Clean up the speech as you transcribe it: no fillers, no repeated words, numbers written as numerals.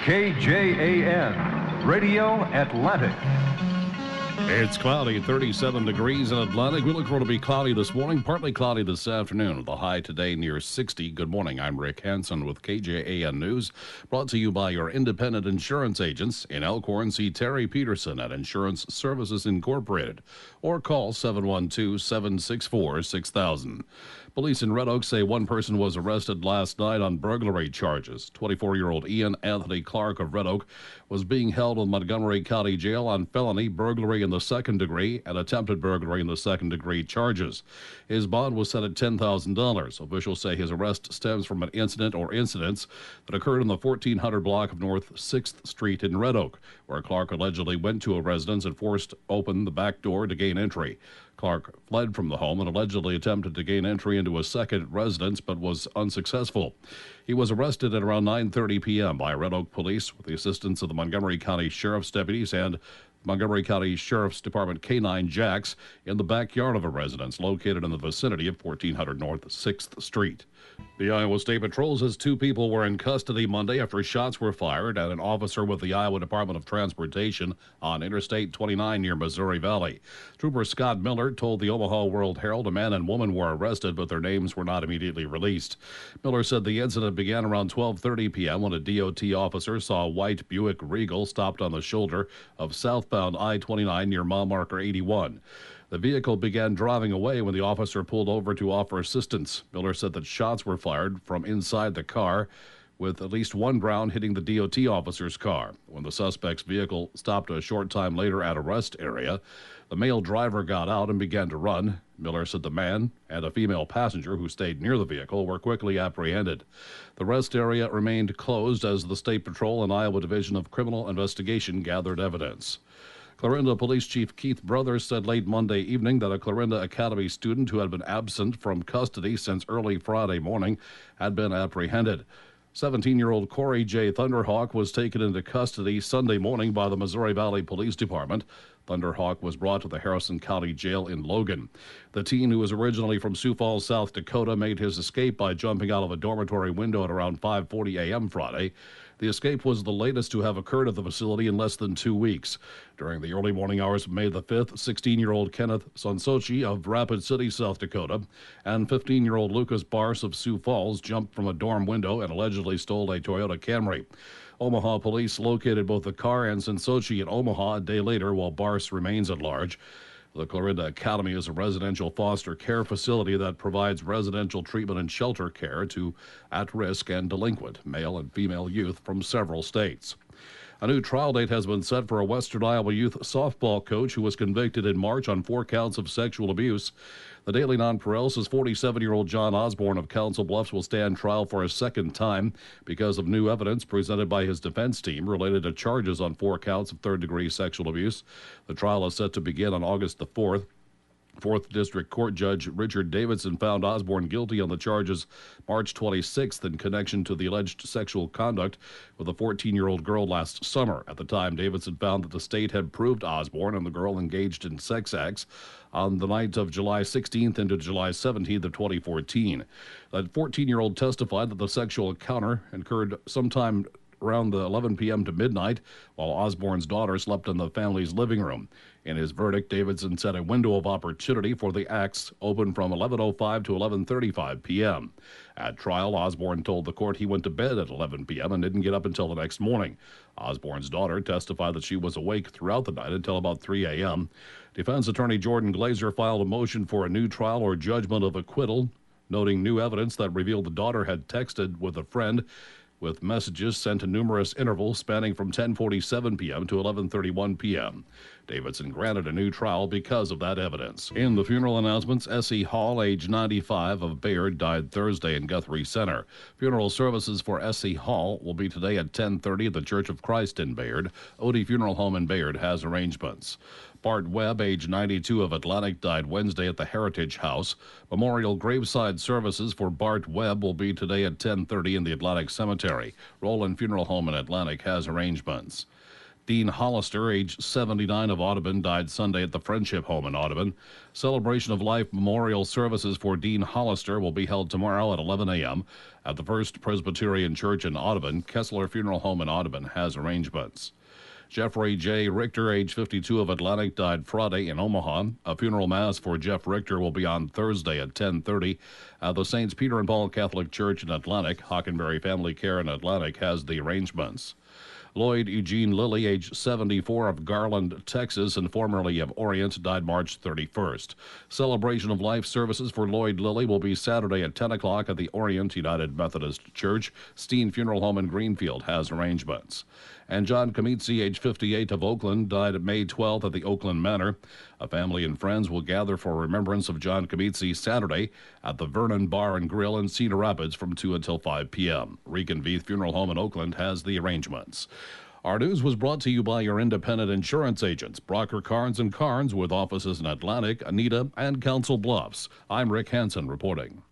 KJAN, Radio Atlantic. It's cloudy, 37 degrees in Atlantic. We look for it to be cloudy this morning, partly cloudy this afternoon. The high today near 60. Good morning. I'm Rick Hansen with KJAN News, brought to you by your independent insurance agents. In Elkhorn, see Terry Peterson at Insurance Services Incorporated, or call 712-764-6000. Police in Red Oak say one person was arrested last night on burglary charges. 24-year-old Ian Anthony Clark of Red Oak was being held in Montgomery County Jail on felony burglary in the second degree and attempted burglary in the second degree charges. His bond was set at $10,000. Officials say his arrest stems from an incident or incidents that occurred in the 1400 block of North 6th Street in Red Oak, where Clark allegedly went to a residence and forced open the back door to gain entry. Clark fled from the home and allegedly attempted to gain entry into a second residence but was unsuccessful. He was arrested at around 9:30 p.m. by Red Oak Police with the assistance of the Montgomery County Sheriff's deputies and Montgomery County Sheriff's Department K-9 Jacks in the backyard of a residence located in the vicinity of 1400 North 6th Street. The Iowa State Patrol says two people were in custody Monday after shots were fired at an officer with the Iowa Department of Transportation on Interstate 29 near Missouri Valley. Trooper Scott Miller told the Omaha World-Herald a man and woman were arrested, but their names were not immediately released. Miller said the incident began around 12:30 p.m. when a DOT officer saw a white Buick Regal stopped on the shoulder of southbound I-29 near mile marker 81. The vehicle began driving away when the officer pulled over to offer assistance. Miller said that shots were fired from inside the car, with at least one round hitting the DOT officer's car. When the suspect's vehicle stopped a short time later at a rest area, the male driver got out and began to run. Miller said the man and a female passenger who stayed near the vehicle were quickly apprehended. The rest area remained closed as the State Patrol and Iowa Division of Criminal Investigation gathered evidence. Clarinda Police Chief Keith Brothers said late Monday evening that a Clarinda Academy student who had been absent from custody since early Friday morning had been apprehended. 17-year-old Corey J. Thunderhawk was taken into custody Sunday morning by the Missouri Valley Police Department. Thunderhawk was brought to the Harrison County Jail in Logan. The teen, who was originally from Sioux Falls, South Dakota, made his escape by jumping out of a dormitory window at around 5:40 a.m. Friday. The escape was the latest to have occurred at the facility in less than 2 weeks. During the early morning hours of May the 5th, 16-year-old Kenneth Sonsochi of Rapid City, South Dakota, and 15-year-old Lucas Bars of Sioux Falls jumped from a dorm window and allegedly stole a Toyota Camry. Omaha police located both the car and Sonsochi in Omaha a day later, while Bars remains at large. The Clarinda Academy is a residential foster care facility that provides residential treatment and shelter care to at-risk and delinquent male and female youth from several states. A new trial date has been set for a Western Iowa youth softball coach who was convicted in March on 4 counts of sexual abuse. The Daily Nonpareil says 47-year-old John Osborne of Council Bluffs will stand trial for a second time because of new evidence presented by his defense team related to charges on 4 counts of third-degree sexual abuse. The trial is set to begin on August the 4th. 4th District Court Judge Richard Davidson found Osborne guilty on the charges March 26th in connection to the alleged sexual conduct with a 14-year-old girl last summer. At the time, Davidson found that the state had proved Osborne and the girl engaged in sex acts on the night of July 16th into July 17th of 2014. That 14-year-old testified that the sexual encounter occurred sometime around the 11 p.m. to midnight while Osborne's daughter slept in the family's living room. In his verdict, Davidson said a window of opportunity for the acts opened from 11:05 to 11:35 p.m. At trial, Osborne told the court he went to bed at 11 p.m. and didn't get up until the next morning. Osborne's daughter testified that she was awake throughout the night until about 3 a.m. Defense attorney Jordan Glazer filed a motion for a new trial or judgment of acquittal, noting new evidence that revealed the daughter had texted with a friend with messages sent in numerous intervals spanning from 10:47 p.m. to 11:31 p.m. Davidson granted a new trial because of that evidence. In the funeral announcements, S.E. Hall, age 95, of Bayard, died Thursday in Guthrie Center. Funeral services for S.E. Hall will be today at 10:30 at the Church of Christ in Bayard. Odie Funeral Home in Bayard has arrangements. Bart Webb, age 92, of Atlantic, died Wednesday at the Heritage House. Memorial graveside services for Bart Webb will be today at 10:30 in the Atlantic Cemetery. Roland Funeral Home in Atlantic has arrangements. Dean Hollister, age 79 of Audubon, died Sunday at the Friendship Home in Audubon. Celebration of Life memorial services for Dean Hollister will be held tomorrow at 11 a.m. at the First Presbyterian Church in Audubon. Kessler Funeral Home in Audubon has arrangements. Jeffrey J. Richter, age 52 of Atlantic, died Friday in Omaha. A funeral mass for Jeff Richter will be on Thursday at 10:30 at the Saints Peter and Paul Catholic Church in Atlantic. Hockenberry Family Care in Atlantic has the arrangements. Lloyd Eugene Lilly, age 74 of Garland, Texas, and formerly of Orient, died March 31st. Celebration of Life services for Lloyd Lilly will be Saturday at 10 o'clock at the Orient United Methodist Church. Steen Funeral Home in Greenfield has arrangements. And John Comitzi, age 58 of Oakland, died May 12th at the Oakland Manor. A family and friends will gather for remembrance of John Comitzi Saturday at the Vernon Bar and Grill in Cedar Rapids from 2 until 5 p.m. Regan Veith Funeral Home in Oakland has the arrangements. Our news was brought to you by your independent insurance agents, Brocker Carnes & Carnes, with offices in Atlantic, Anita, and Council Bluffs. I'm Rick Hansen reporting.